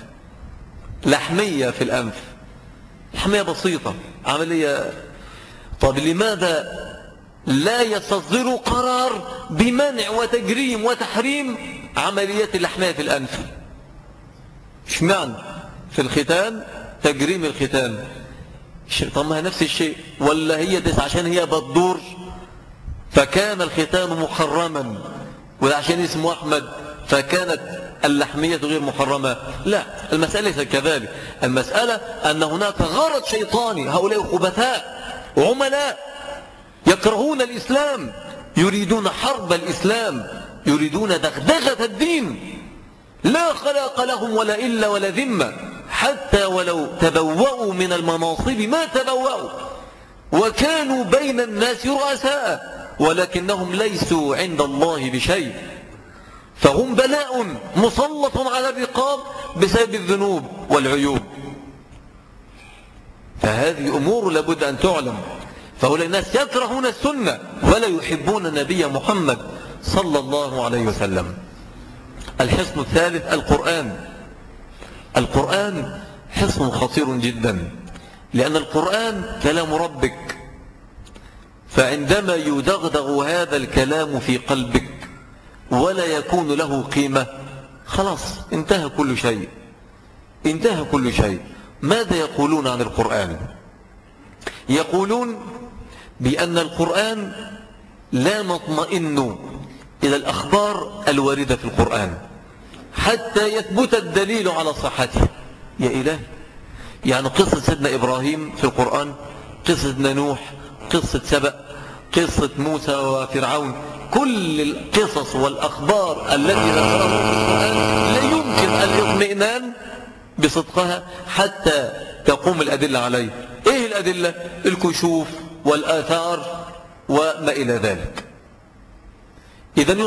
الأنف. لحمية بسيطة، عملية. طب لماذا لا يستصدروا قرار بمنع وتجريم وتحريم عمليات اللحمية في الأنف؟ اشمعنى؟ في الختان تجريم الختان. طب ما هي نفس الشيء، ولا هي دي عشان هي بتدور فكان الختان محرما، وعشان اسمه أحمد فكانت اللحمية غير محرمة؟ لا، المسألة ليست كذلك. المسألة أن هناك غرض شيطاني. هؤلاء خبثاء وعملاء يكرهون الإسلام، يريدون حرب الإسلام، يريدون دغدغة الدين، لا خلاق لهم ولا إلا ولا ذمة، حتى ولو تبوأوا من المناصب ما تبوأوا وكانوا بين الناس رؤساء، ولكنهم ليسوا عند الله بشيء، فهم بلاء مسلط على الرقاب بسبب الذنوب والعيوب. فهذه أمور لابد أن تعلم. فهؤلاء الناس يكرهون السنة ولا يحبون النبي محمد صلى الله عليه وسلم. الحصن الثالث القرآن. القرآن حصن خطير جدا، لأن القرآن كلام ربك، فعندما يدغدغ هذا الكلام في قلبك ولا يكون له قيمة، خلاص انتهى كل شيء، انتهى كل شيء. ماذا يقولون عن القرآن؟ يقولون بأن القرآن لا نطمئن إلى الأخبار الواردة في القرآن حتى يثبت الدليل على صحته. يا إله، يعني قصة سيدنا إبراهيم في القرآن، قصة سيدنا نوح، قصة سبأ، قصة موسى وفرعون، كل القصص والأخبار التي ذكرها في القرآن لا يمكن الاطمئنان بصدقها حتى تقوم الأدلة عليه. إيه الأدلة؟ الكشوف والآثار وما إلى ذلك. إذن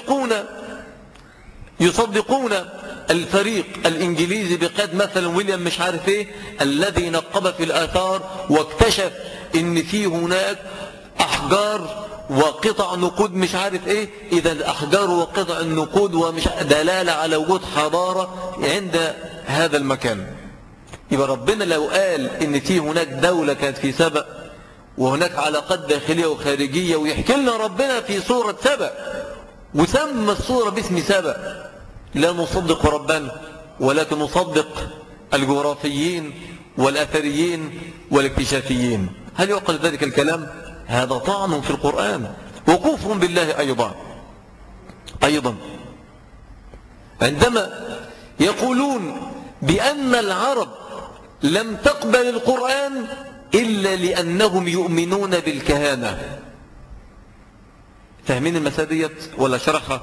يصدقون الفريق الإنجليزي بقيادة مثلا ويليام مش عارف إيه، الذي نقب في الآثار واكتشف إن في هناك أحجار وقطع نقود مش عارف إيه. إذا الأحجار وقطع النقود ومش دلالة على وجود حضارة عند هذا المكان. يبقى ربنا لو قال إن في هناك دولة كانت في سبأ وهناك علاقات داخلية وخارجية، ويحكي لنا ربنا في سورة سبأ وسمى السورة باسم سبأ، لا نصدق ربنا، ولكن نصدق الجغرافيين والأثريين والاكتشافيين. هل يعقل ذلك الكلام؟ هذا طعن في القرآن وكفر بالله أيضا. عندما يقولون بأن العرب لم تقبل القرآن إلا لأنهم يؤمنون بالكهانة. فاهمين المسألة ديت ولا شرحها؟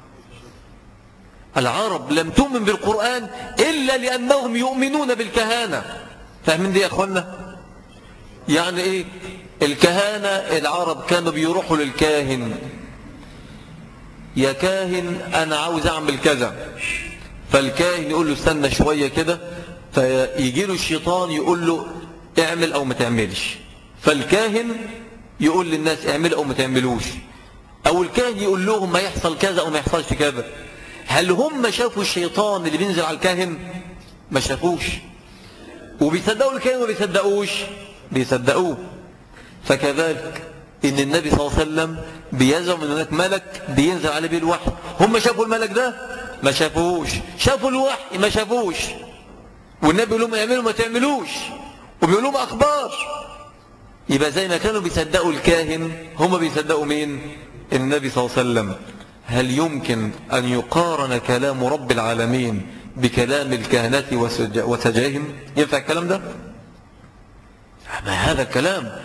العرب لم تؤمن بالقرآن إلا لأنهم يؤمنون بالكهانة. فاهمين دي يا أخوانا؟ يعني إيه الكهانة؟ العرب كانوا بيروحوا للكاهن، يا كاهن أنا عاوز أعمل كذا، فالكاهن يقول له استنى شوية كده، فيجي له الشيطان يقول له اعمل أو ما تعملش، فالكاهن يقول للناس اعمل أو ما تعملوش، أو الكاهن يقول لهم ما يحصل كذا أو ما يحصلش كذا. هل هم شافوا الشيطان اللي بينزل على الكاهن؟ ما شافوش. وبيصدقوا الكاهن وما بيصدقوش؟ بيصدقوه. فكذلك إن النبي صلى الله عليه وسلم بيزعم أن هناك ملك بينزل عليه بالوحي. هم شافوا الملك ده؟ ما شافوش. شافوا الوحي؟ ما شافوش. والنبي بيقول لهم اعملوا ما تعملوش، وبيقول لهم أخبار. يبقى زي ما كانوا بيصدقوا الكاهن هم بيصدقوا مين؟ النبي صلى الله عليه وسلم. هل يمكن أن يقارن كلام رب العالمين بكلام الكهنة وسجاهم؟ ينفع الكلام ده؟ ما هذا الكلام.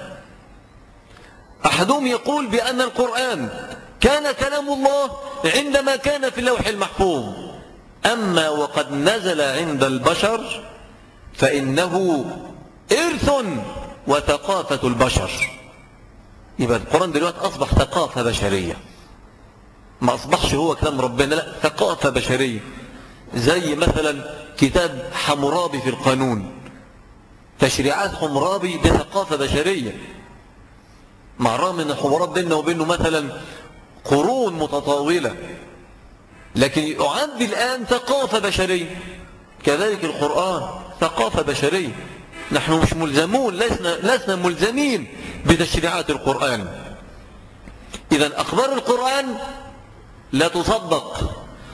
أحدهم يقول بأن القرآن كان كلام الله عندما كان في اللوح المحفوظ، أما وقد نزل عند البشر فإنه إرث وثقافة البشر. يبقى القرآن دلوقتي أصبح ثقافة بشرية، ما أصبحش هو كلام ربنا، لا، ثقافة بشرية. زي مثلا كتاب حمورابي في القانون، تشريعات حمورابي دي ثقافة بشرية، مع الرغم ان الحوارات بيننا وبينه مثلا قرون متطاولة، لكن يعد الآن ثقافة بشرية. كذلك القرآن ثقافة بشرية. نحن مش ملزمون، لسنا ملزمين بتشريعات القرآن. إذن أخبار القرآن لا تصدق،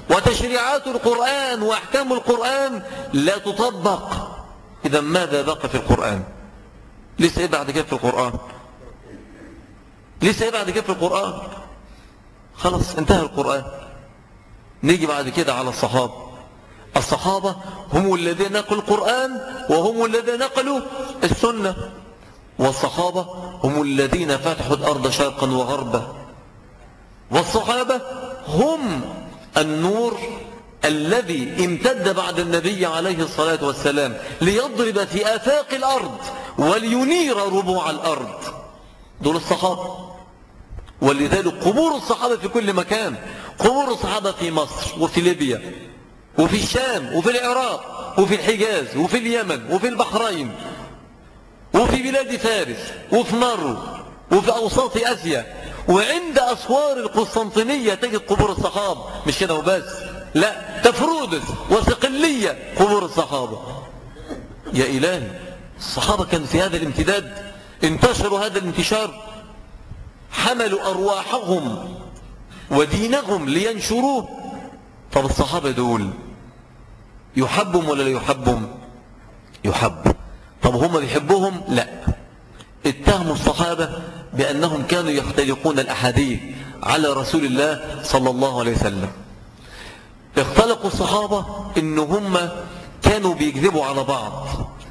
وتشريعات القرآن وأحكام القرآن لا تطبق، إذا ماذا بقى في القرآن؟ لسه إيه بعد كده في القرآن؟ لسه إيه بعد كده في القرآن؟ خلاص انتهى القرآن. نيجي بعد كده على الصحابة. الصحابة هم الذين نقلوا القرآن وهم الذين نقلوا السنة، والصحابة هم الذين فتحوا الأرض شرقا وغربا، والصحابة هم النور الذي امتد بعد النبي عليه الصلاة والسلام ليضرب في آفاق الأرض ولينير ربوع الأرض. دول الصحابة. ولذلك قبور الصحابة في كل مكان، قبور الصحابة في مصر وفي ليبيا وفي الشام وفي العراق وفي الحجاز وفي اليمن وفي البحرين وفي بلاد فارس وفي مرو وفي أوساط آسيا، وعند أسوار القسطنطينية تجد قبور الصحابة. مش كده وبس، لا، تفرودس وصقلية قبور الصحابة. يا إلهي، الصحابة كانوا في هذا الامتداد، انتشروا هذا الانتشار، حملوا أرواحهم ودينهم لينشروه. طب الصحابة دول يحبهم ولا لا يحبهم؟ يحب. طب هم بيحبوهم؟ لا. اتهموا الصحابة بأنهم كانوا يختلقون الأحاديث على رسول الله صلى الله عليه وسلم. اختلقوا الصحابة إن هم كانوا بيكذبوا على بعض.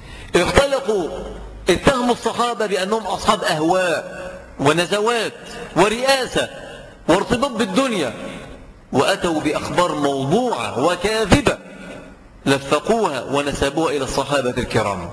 اتهموا الصحابة بأنهم أصحاب أهواء ونزوات ورئاسة وارتباط بالدنيا، وأتوا بأخبار موضوعة وكاذبة لفقوها ونسبوها إلى الصحابة الكرام.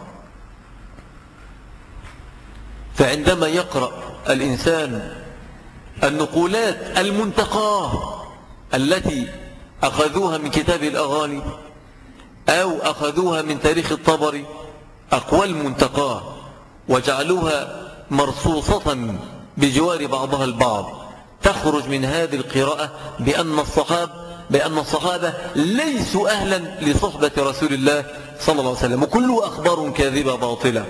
فعندما يقرأ الإنسان النقولات المنتقاة التي أخذوها من كتاب الأغاني أو أخذوها من تاريخ الطبري، أقوال منتقاة وجعلوها مرصوصة بجوار بعضها البعض، تخرج من هذه القراءة بأن الصحابة ليسوا أهلا لصحبة رسول الله صلى الله عليه وسلم، وكله أخبار كاذبة باطلة.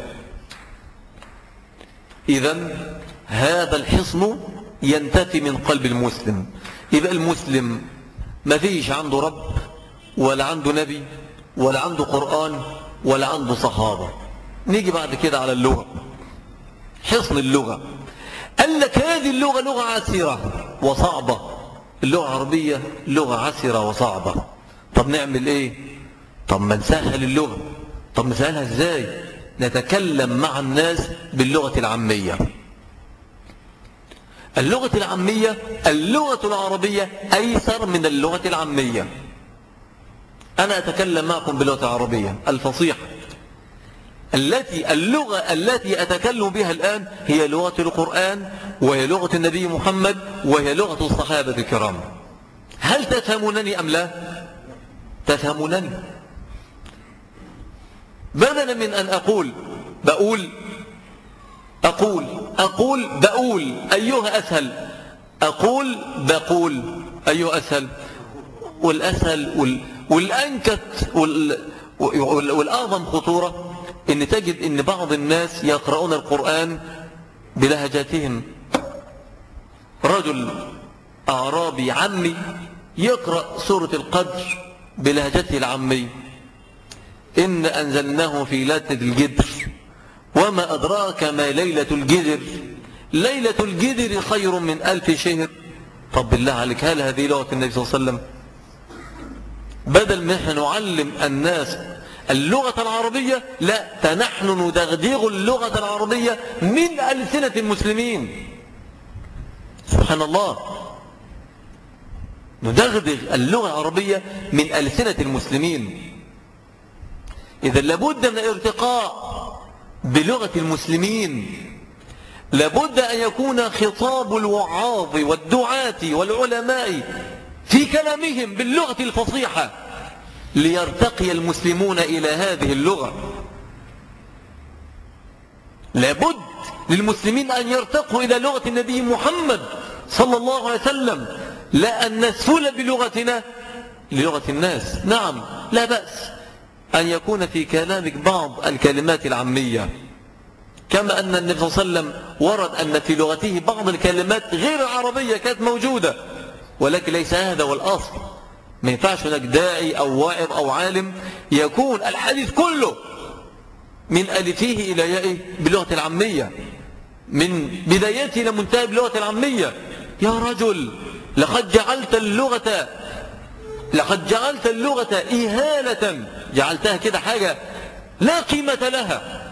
إذن هذا الحصن ينتفي من قلب المسلم. يبقى المسلم ما فيش عنده رب ولا عنده نبي ولا عنده قرآن ولا عنده صحابة. نيجي بعد كده على اللغة، حصن اللغة. قال لك هذه اللغة لغة عسرة وصعبة، اللغة العربية لغة عسرة وصعبة. طب نعمل ايه؟ طب ما نسهل اللغة. طب نسهلها ازاي؟ نتكلم مع الناس باللغة العامية. اللغة العامية، اللغة العربية أيسر من اللغة العامية. أنا أتكلم معكم باللغة العربية الفصيحة، اللغة التي أتكلم بها الآن هي لغة القرآن، وهي لغة النبي محمد، وهي لغة الصحابة الكرام. هل تفهمونني أم لا؟ تفهمونني. بدلا من أن بقول أيها أسهل، بقول أيها أسهل. والأسهل والأنكت والأعظم خطورة إن تجد إن بعض الناس يقرؤون القرآن بلهجاتهم. رجل أعرابي عمي يقرأ سورة القدر بلهجته العامية: إن أنزلناه في ليلة القدر وما أدراك ما ليلة القدر ليلة القدر خير من 1000 شهر. طب بالله عليك، هل هذه لغة النبي صلى الله عليه وسلم؟ بدل ما نحن نعلم الناس اللغة العربية، لا، نحن ندغدغ اللغة العربية من ألسنة المسلمين. سبحان الله، ندغدغ اللغة العربية من ألسنة المسلمين. إذا لابد من الارتقاء بلغة المسلمين، لابد أن يكون خطاب الوعاظ والدعاة والعلماء في كلامهم باللغة الفصيحة ليرتقي المسلمون إلى هذه اللغة. لابد للمسلمين أن يرتقوا إلى لغة النبي محمد صلى الله عليه وسلم، لا أن نسهل بلغتنا للغة الناس. نعم، لا بأس أن يكون في كلامك بعض الكلمات العامية، كما أن النبي صلى الله عليه وسلم ورد أن في لغته بعض الكلمات غير العربية كانت موجودة، ولكن ليس هذا هو الأصل. ما ينفعش هناك داعي أو واعظ أو عالم يكون الحديث كله من ألفه إلى يائه باللغة العامية، من بدايته إلى منتهى باللغة العامية. يا رجل لقد جعلت اللغة إهانة، جعلتها كده حاجة لا قيمة لها.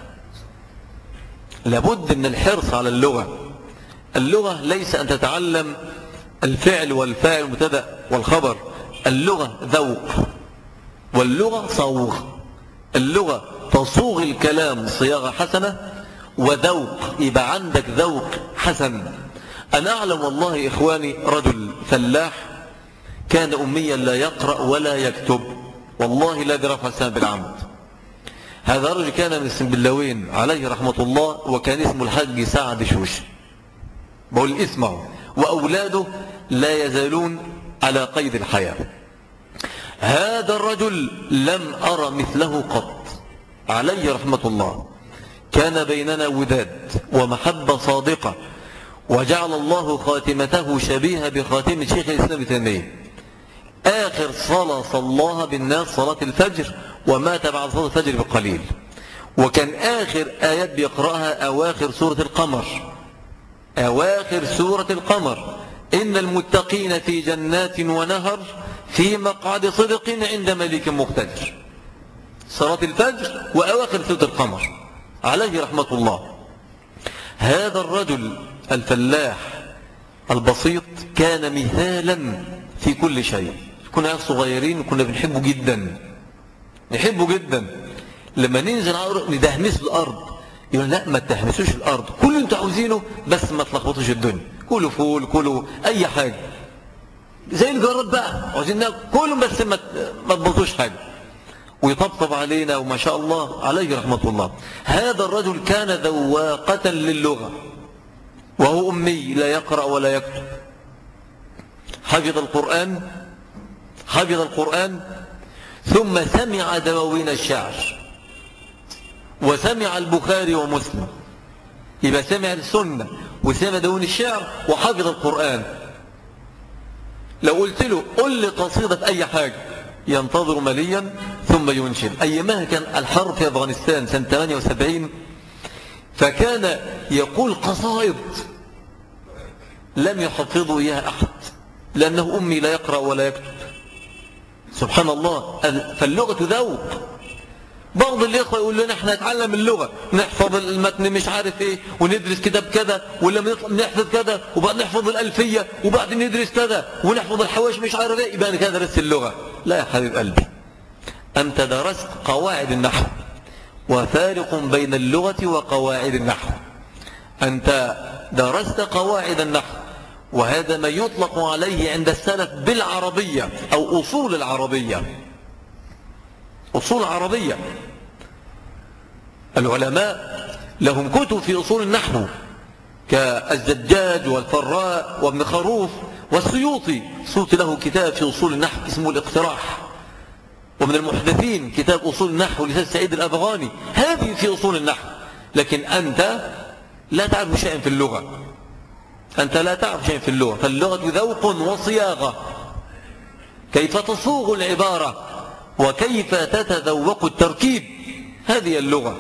لابد من الحرص على اللغة. اللغة ليس أن تتعلم الفعل والفاعل والمبتدأ والخبر. اللغة ذوق، واللغة صوغ. اللغة تصوغ الكلام صياغة حسنة، وذوق يبقى عندك ذوق حسن. أنا أعلم والله إخواني رجل فلاح كان أميا لا يقرأ ولا يكتب، والله لا رفع السنة بالعمد. هذا الرجل كان من السنبلاوين عليه رحمة الله، وكان اسمه الحاج سعد شوش. بقول اسمه، وأولاده لا يزالون على قيد الحياة. هذا الرجل لم أرى مثله قط عليه رحمة الله. كان بيننا وداد ومحبة صادقة، وجعل الله خاتمته شبيهة بخاتمة شيخ الإسلام ابن تيمية. آخر صلاة صلاها بالناس صلاة الفجر، ومات بعد صلاة الفجر بقليل. وكان آخر آيات بيقرأها أواخر سورة القمر، أواخر سورة القمر: إن المتقين في جنات ونهر في مقعد صدق عند ملك مقتدر. صلاة الفجر وأواخر سورة القمر عليه رحمة الله. هذا الرجل الفلاح البسيط كان مثالا في كل شيء. كنا صغيرين كنا بنحبه جدا، نحبه جدا. لما ننزل ندهمس الأرض يقول لا ما تهمسوش الأرض، كل اللي انتوا عاوزينه بس ما تلخبطوش الدنيا، كلوا فول كلوا أي حاجة زي الجراد بقى، عاوزين كلوا بس ما تبطوش حاجة، ويطبطب علينا وما شاء الله عليه رحمة الله. هذا الرجل كان ذواقة للغة، وهو أمي لا يقرأ ولا يكتب. حفظ القرآن ثم سمع دواوين الشعر، وسمع البخاري ومسلم. يبقى سمع السنة وسمع دواوين الشعر وحفظ القرآن. لو قلت له قل لي قصيدة في أي حاجة ينتظر مليا ثم ينشد. أيامها كان الحرب في أفغانستان سنة 78، فكان يقول قصائد لم يحفظه إياها أحد، لأنه أمي لا يقرأ ولا يكتب. سبحان الله. فاللغة ذوق. بعض الإخوة يقول لنا احنا نتعلم اللغة، نحفظ المتن مش عارف ايه، وندرس كتاب كذا، ولا نحفظ كذا، وبعد نحفظ الألفية، وبعد ندرس كذا، ونحفظ الحواش مش عارف ايه، يبقى أنا كده درست اللغة. لا يا حبيب قلبي، أنت درست قواعد النحو، وفارق بين اللغة وقواعد النحو. أنت درست قواعد النحو، وهذا ما يطلق عليه عند السلف بالعربية أو أصول العربية. أصول عربية. العلماء لهم كتب في أصول النحو كالزجاج والفراء وابن خروف والسيوطي. السيوطي له كتاب في أصول النحو اسمه الاقتراح. ومن المحدثين كتاب أصول النحو لسيد سعيد الأفغاني. هذه في أصول النحو. لكن أنت لا تعرف شيئا في اللغة. أنت لا تعرف شيئا في اللغة. فاللغة ذوق وصياغة، كيف تصوغ العبارة وكيف تتذوق التركيب، هذه اللغة.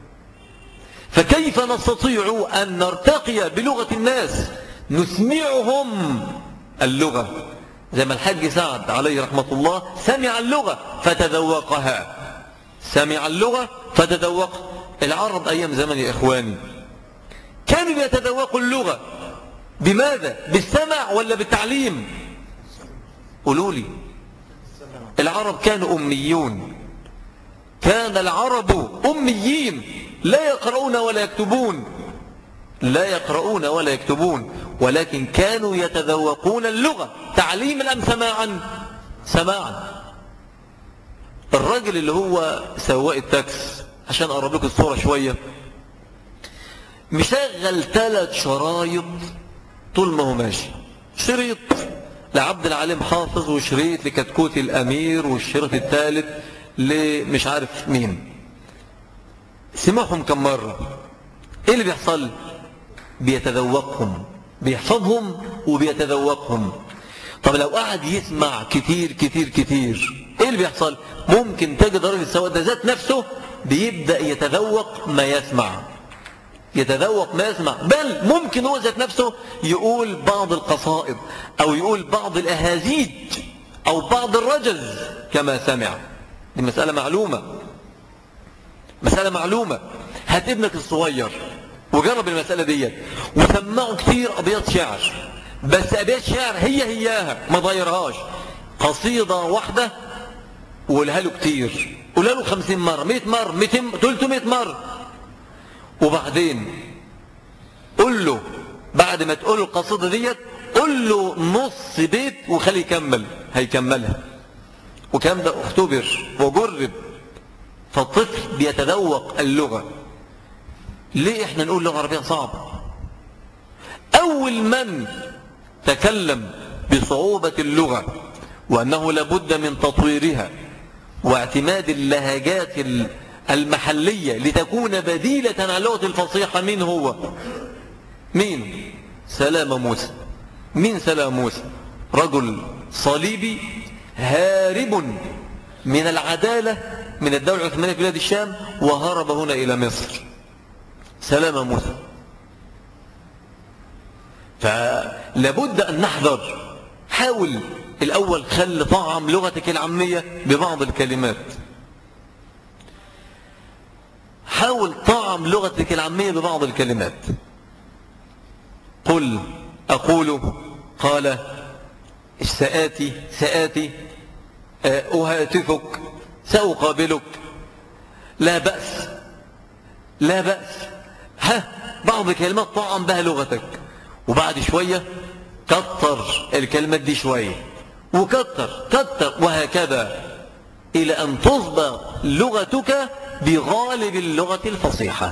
فكيف نستطيع أن نرتقي بلغة الناس نسمعهم اللغة، زي ما الحاج سعد عليه رحمة الله سمع اللغة فتذوقها. سمع اللغة فتذوق. العرب أيام زمن يا إخواني كانوا يتذوقوا اللغة بماذا؟ بالسمع ولا بالتعليم؟ قولوا لي. العرب كانوا أميون. كان العرب أميين لا يقرؤون ولا يكتبون، لا يقرؤون ولا يكتبون، ولكن كانوا يتذوقون اللغة تعليما أم سماعا؟ سماعا. الراجل اللي هو سواق التاكس، عشان أقرب لكم الصورة شوية، مشغل 3 شرايط طول ما هو ماشي. شريط لعبد العليم حافظ، وشريط لكتكوت الأمير، والشريط الثالث لمش عارف مين. سمعهم كم مرة. ايه اللي بيحصل؟ بيتذوقهم، بيحفظهم وبيتذوقهم. طب لو قعد يسمع كتير كتير كتير ايه اللي بيحصل؟ ممكن تجد الراجل السواق ده ذات نفسه بيبدأ يتذوق ما يسمع، يتذوق ما يسمع، بل ممكن هو ذات نفسه يقول بعض القصائد أو يقول بعض الأهازيج أو بعض الرجز كما سمع. دي مسألة معلومة، مسألة معلومة. هات ابنك الصغير وجرب المسألة دي وسمعه كتير أبيات شعر، بس أبيات شعر هياها ما ضيرهاش، قصيدة واحدة وقولها له كتير، قولها له 50 مرة 100 مرة 200 300 مرة، وبعدين قل له بعد ما تقول له القصيدة ديت قل له نص بيت وخليه يكمل، هيكملها. وكم ده اختبر وجرب، فالطفل بيتذوق اللغة. ليه احنا نقول لغة عربية صعبة؟ أول من تكلم بصعوبة اللغة وأنه لابد من تطويرها واعتماد اللهجات المحلية لتكون بديلة عن اللغة الفصيحة، مين هو؟ مين؟ سلام موسى. مين سلام موسى؟ رجل صليبي هارب من العدالة من الدولة العثمانية في بلاد الشام وهرب هنا إلى مصر. سلام موسى. فلابد أن نحذر. حاول الأول خل طعم لغتك العامية ببعض الكلمات، حاول طعم لغتك العامية ببعض الكلمات. قل، أقول، قال، سآتي، أهاتفك، سأقابلك، لا بأس، لا بأس. بعض الكلمات طعم بها لغتك، وبعد شوية كتر الكلمات دي شوية وكتر وهكذا إلى أن تصبح لغتك بغالب اللغة الفصيحة.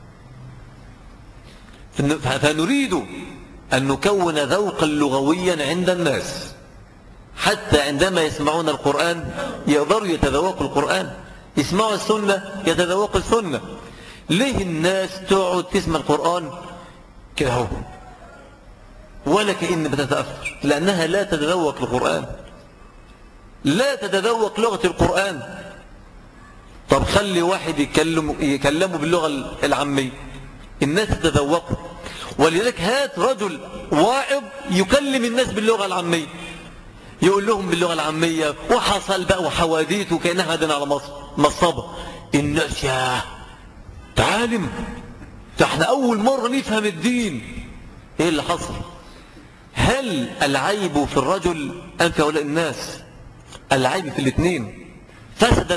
فنريد أن نكون ذوقا لغويا عند الناس، حتى عندما يسمعون القرآن يقدروا يتذوقوا القرآن، يسمعوا السنة يتذوقوا السنة. ليه الناس تقعد تسمع القرآن كده هو ولا كأن بتتأثر؟ لأنها لا تتذوق القرآن، لا تتذوق لغة القرآن. طب خلي واحد يكلمه باللغة العامية الناس تتذوقه. ولذلك هات رجل واعظ يكلم الناس باللغة العامية، يقول لهم باللغة العامية وحصل بقى وحواديت وكأنها عدنا على مصابة. الناس يا تعالم، احنا أول مرة نفهم الدين. ايه اللي حصل؟ هل العيب في الرجل أم في هؤلاء الناس؟ العيب في الاثنين. فسد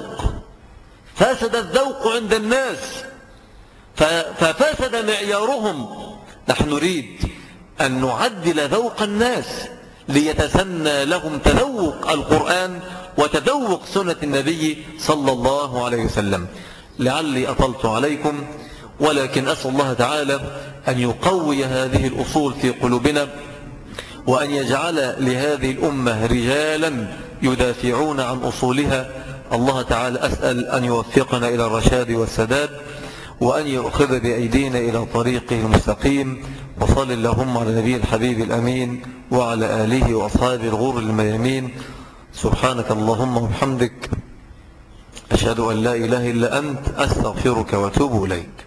الذوق عند الناس، ففسد معيارهم. نحن نريد أن نعدل ذوق الناس ليتسنى لهم تذوق القرآن وتذوق سنة النبي صلى الله عليه وسلم. لعلي أطلت عليكم، ولكن أسأل الله تعالى أن يقوي هذه الأصول في قلوبنا، وأن يجعل لهذه الأمة رجالا يدافعون عن أصولها. الله تعالى أسأل أن يوفقنا إلى الرشاد والسداد، وأن يأخذ بأيدينا إلى طريقه المستقيم. وصل اللهم على نبي الحبيب الأمين وعلى آله وأصحابه الغر الميامين. سبحانك اللهم وبحمدك، أشهد أن لا إله إلا أنت، أستغفرك وأتوب إليك.